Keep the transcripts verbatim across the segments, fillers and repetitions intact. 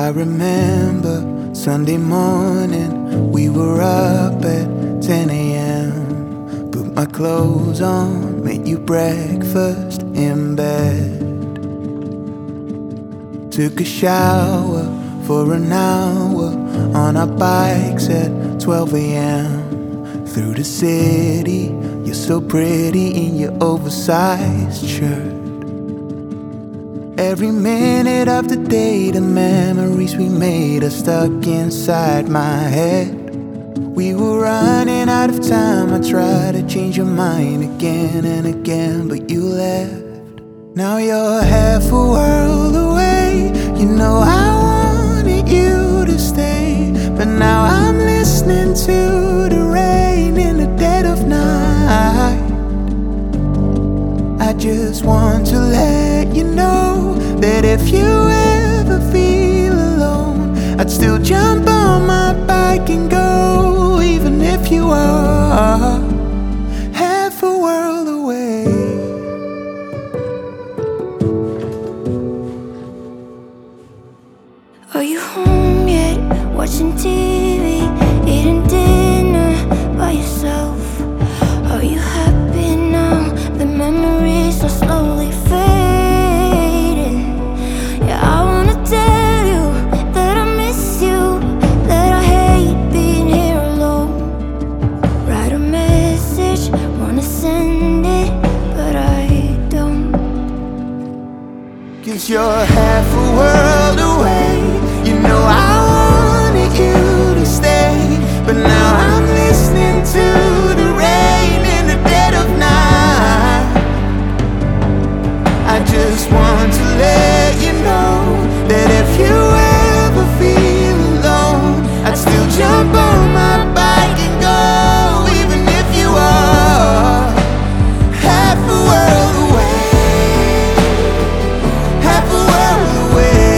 I remember Sunday morning, we were up at ten a m Put my clothes on, made you breakfast in bed. Took a shower for an hour on our bikes at twelve a m Through the city, you're so pretty in your oversized shirt. Every minute of the day, the memories we made are stuck inside my head. We were running out of time, I tried to change your mind again and again, but you left. Now you're half a world away. You know I wanted you to stay, but now I'm listening to the rain in the dead of night. I just want to let you know that if you ever feel alone, I'd still jump on my bike and go, even if you are half a world away. Are you home yet? Watching T V, eating dinner by yourself. Are you happy now? The memories are slowly fading. Yeah, I wanna tell you that I miss you, that I hate being here alone. Write a message, wanna send it, but I don't. 'Cause you're half a world away. You know I wanted you to stay, but now I'm listening to the rain in the dead of night. I just want to let you know that if you ever feel alone, I'd still jump on my bike and go, even if you are half a world away. Half a world away.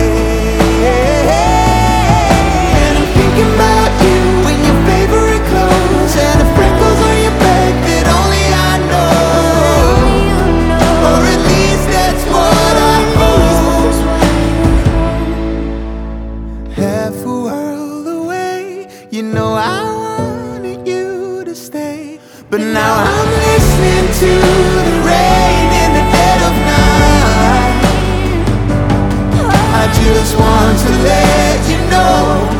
And I'm thinking about you in your favorite clothes and the freckles on your back that only I know. Or at least that's what I hope. Half a world away. You know I wanted you to stay, but now I'm listening to the rain in the dead of night. I just want to let you know